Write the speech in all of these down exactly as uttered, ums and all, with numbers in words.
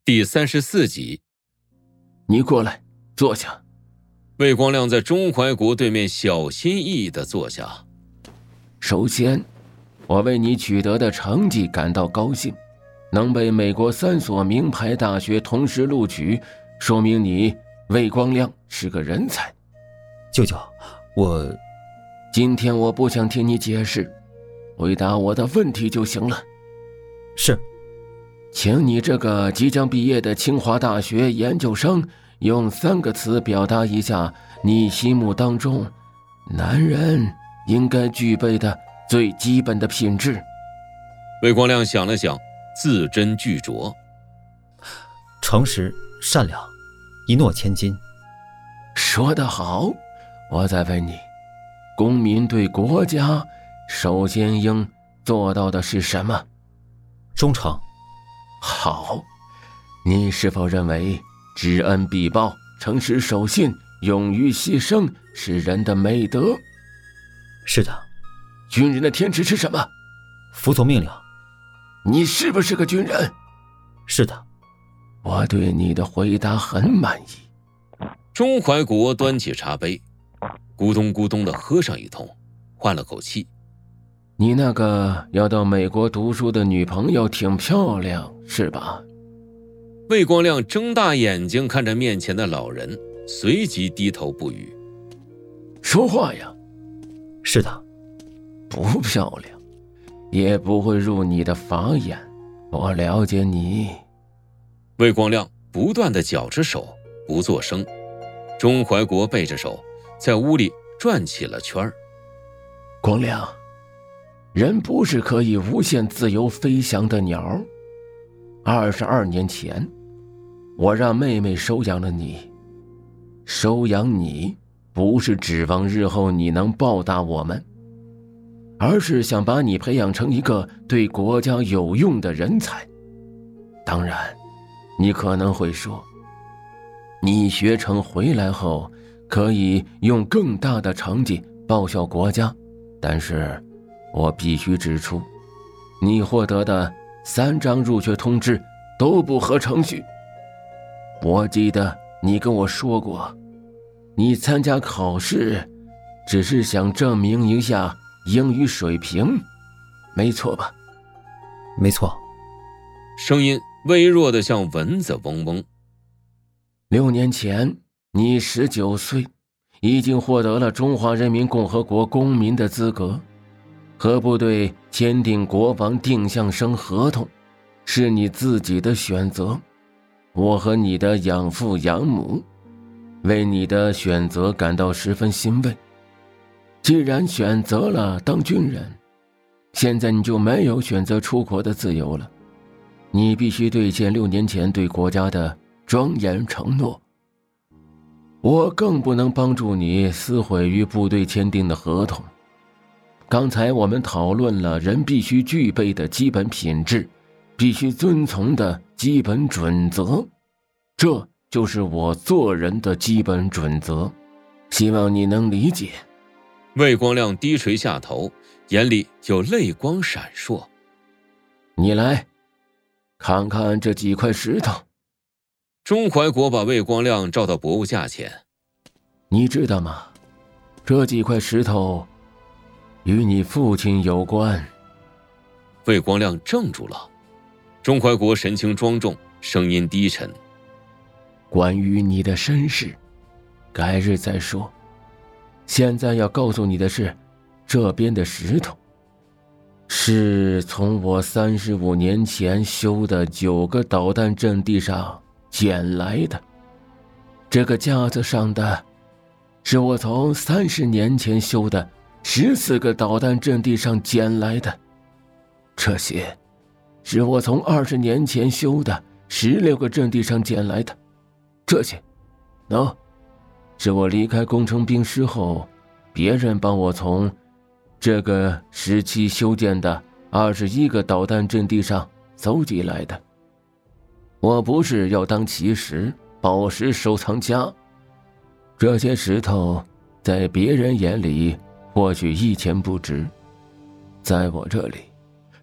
第三十四集。 你过来，坐下。 魏光亮在钟怀国对面小心翼翼地坐下。 首先，我为你取得的成绩感到高兴，能被美国三所名牌大学同时录取，说明你魏光亮是个人才。 舅舅，我…… 今天我不想听你解释，回答我的问题就行了。 是。 请你这个即将毕业的清华大学研究生用三个词表达一下你心目当中男人应该具备的最基本的品质。 魏光亮想了想，字斟句酌。 诚实、善良，一诺千金。 说得好。我再问你，公民对国家首先应做到的是什么？ 忠诚。 好，你是否认为知恩必报、诚实守信、勇于牺牲是人的美德？ 是的。 军人的天职是什么？ 服从命令。 你是不是个军人？ 是的。 我对你的回答很满意。 钟怀国端起茶杯，咕咚咕咚地喝上一通，换了口气。 你那个要到美国读书的女朋友挺漂亮，是吧？ 魏光亮睁大眼睛看着面前的老人，随即低头不语。 说话呀。 是的。 不漂亮，也不会入你的法眼，我了解你。 魏光亮不断地绞着手，不作声。钟怀国背着手，在屋里转起了圈儿。 光亮，人不是可以无限自由飞翔的鸟。二十二年前，我让妹妹收养了你。收养你，不是指望日后你能报答我们，而是想把你培养成一个对国家有用的人才。当然，你可能会说，你学成回来后，可以用更大的成绩报效国家，但是我必须指出，你获得的三张入学通知都不合程序。我记得你跟我说过，你参加考试只是想证明一下英语水平，没错吧？ 没错。 声音微弱的像蚊子嗡嗡。 六年前，你十九岁，已经获得了中华人民共和国公民的资格。和部队签订国防定向生合同，是你自己的选择。我和你的养父养母为你的选择感到十分欣慰。既然选择了当军人，现在你就没有选择出国的自由了。你必须兑现六年前对国家的庄严承诺。我更不能帮助你撕毁与部队签订的合同。刚才我们讨论了人必须具备的基本品质，必须遵从的基本准则，这就是我做人的基本准则，希望你能理解。 魏光亮低垂下头，眼里有泪光闪烁。 你来看看这几块石头。 钟怀国把魏光亮照到博物架前。 你知道吗？这几块石头与你父亲有关。 魏光亮怔住了。钟怀国神情庄重，声音低沉。 关于你的身世，改日再说。现在要告诉你的是，这边的石头是从我三十五年前修的九个导弹阵地上捡来的。这个架子上的是我从三十年前修的十四个导弹阵地上捡来的。这些是我从二十年前修的十六个阵地上捡来的。这些喏、no, 是我离开工程兵师后，别人帮我从这个时期修建的二十一个导弹阵地上搜集来的。我不是要当奇石、宝石收藏家，这些石头在别人眼里或许一钱不值，在我这里，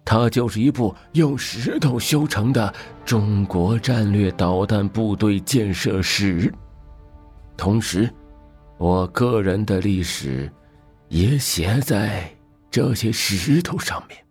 它就是一部用石头修成的中国战略导弹部队建设史。同时，我个人的历史也写在这些石头上面。